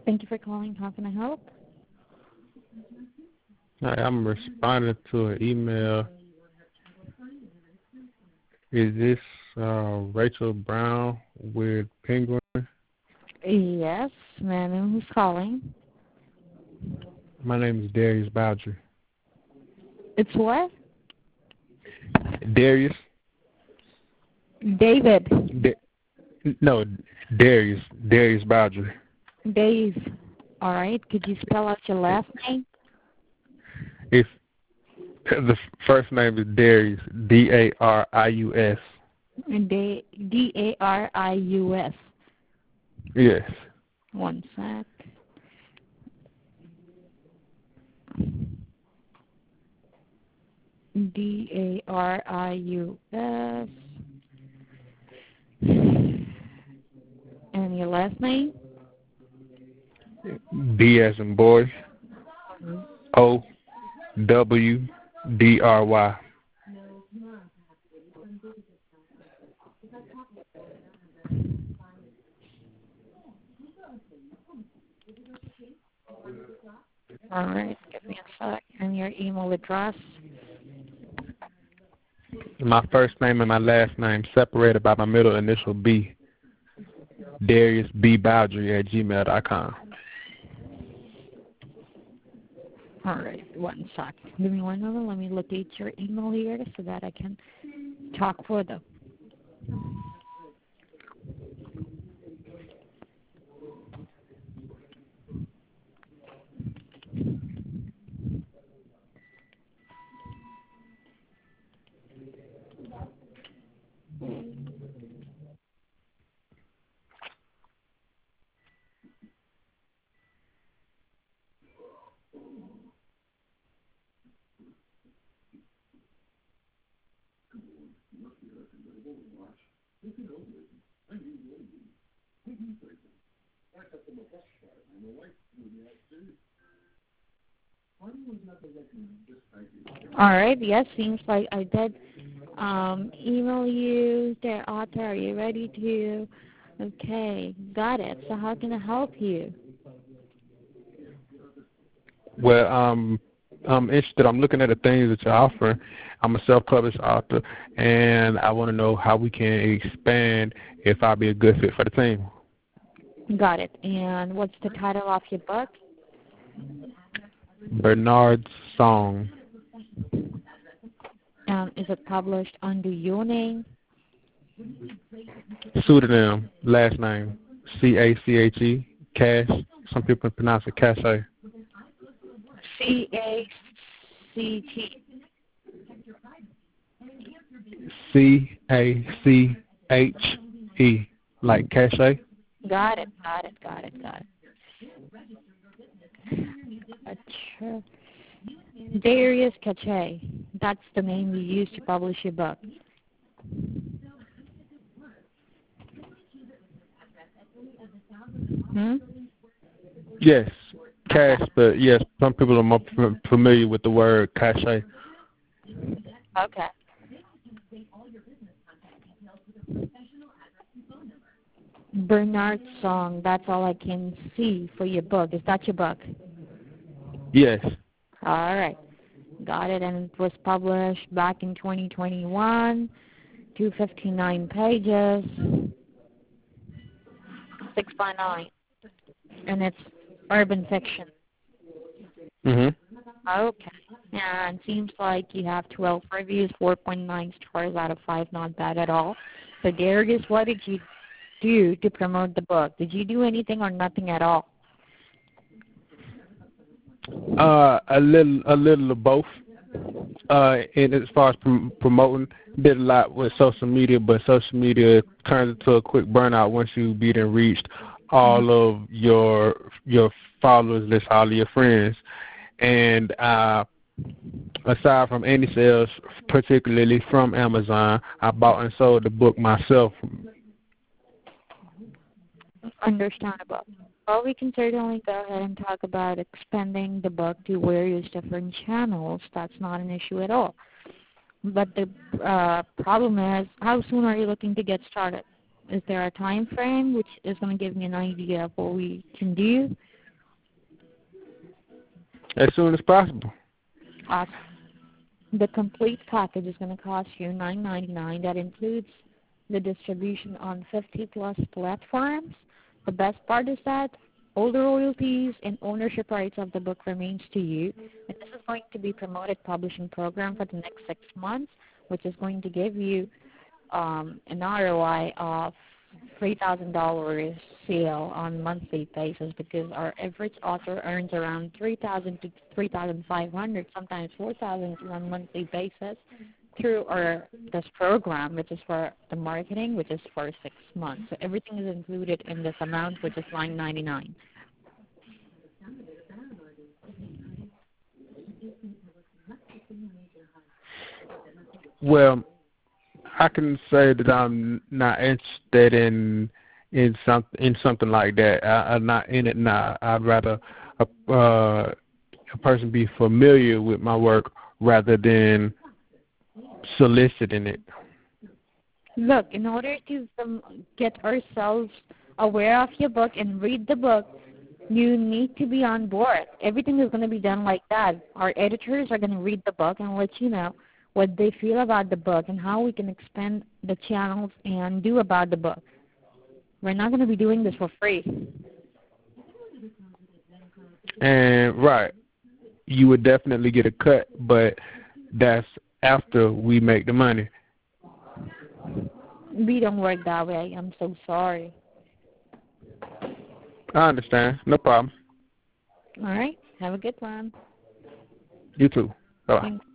Thank you for calling. How can I help? Hi, I'm responding to an email. Is this Rachel Brown with Penguin? Yes, ma'am. Who's calling? My name is Darius Bowdry. It's what? Darius? David. No, Darius. Darius Bowdry. Dave. All right. Could you spell out your last name? If the first name is Darius, Darius. Darius. Yes. One sec. Darius. And your last name? B as in boy. OWDRY. All right. Give me a sec. And your email address? My first name and my last name separated by my middle initial B. DariusBBowdry@gmail.com. All right. One sec. Give me one moment. Let me locate your email here so that I can talk further. All right. Yes, seems like I did email you the author. Are you ready to? Okay, got it. So how can I help you? Well, I'm interested. I'm looking at the things that you're offering. I'm a self-published author, and I want to know how we can expand if I'll be a good fit for the team. Got it. And what's the title of your book? Bernard's Song. Is it published under your name? Pseudonym, last name, C-A-C-H-E, Cash. Some people pronounce it Cache. C-A-C-T. C-A-C-H-E, like Cache. Got it. Gotcha. Darius Cache. That's the name you use to publish your book. Yes, Cash, but yes, some people are more familiar with the word Cache. Okay. Bernard's Song. That's all I can see for your book. Is that your book? Yes. All right. Got it. And it was published back in 2021. 259 pages. 6x9. And it's urban fiction. Okay. And seems like you have 12 reviews, 4.9 stars out of 5. Not bad at all. So Darius, what did you do to promote the book? Did you do anything or nothing at all? A little of both. And as far as promoting, did a lot with social media, but social media turns into a quick burnout once you beat and reached all of your followers list, all of your friends. And aside from any sales, particularly from Amazon, I bought and sold the book myself. Understandable. Well, we can certainly go ahead and talk about expanding the book to various different channels. That's not an issue at all. But the problem is, how soon are you looking to get started? Is there a time frame which is going to give me an idea of what we can do? As soon as possible. Awesome. The complete package is going to cost you $9.99. That includes the distribution on 50-plus platforms. The best part is that all the royalties and ownership rights of the book remains to you. And this is going to be promoted publishing program for the next 6 months, which is going to give you an ROI of $3,000 sale on monthly basis, because our average author earns around $3,000 to $3,500, sometimes $4,000 on a monthly basis through this program, which is for the marketing, which is for 6 months. So everything is included in this amount, which is $9.99. Well, I can say that I'm not interested in something like that. I'm not in it now. I'd rather a person be familiar with my work rather than soliciting it. Look, in order to get ourselves aware of your book and read the book, you need to be on board. Everything is going to be done like that. Our editors are going to read the book and let you know what they feel about the book and how we can expand the channels and do about the book. We're not going to be doing this for free. And right, you would definitely get a cut, but that's after we make the money. We don't work that way. I'm so sorry. I understand. No problem. All right. Have a good one. You too. Bye-bye. Thanks.